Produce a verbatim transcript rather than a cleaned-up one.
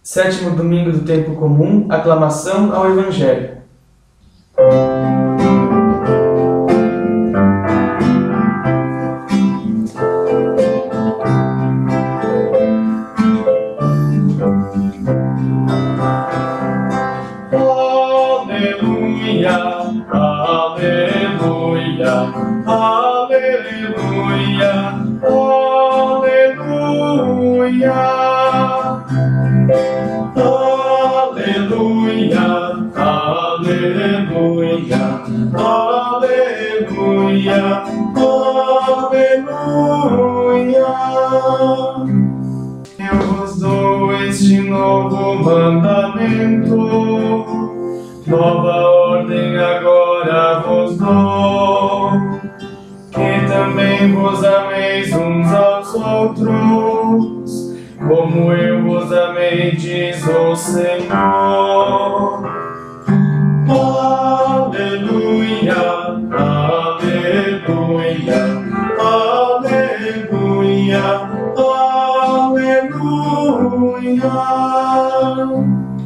Sétimo domingo do tempo comum, aclamação ao Evangelho. Aleluia, aleluia, aleluia, aleluia. Aleluia, aleluia, aleluia, aleluia. Eu vos dou este novo mandamento, nova ordem agora vos dou, que também vos ameis uns aos outros, como eu vos amei, diz o Senhor. Aleluia, aleluia, aleluia, aleluia.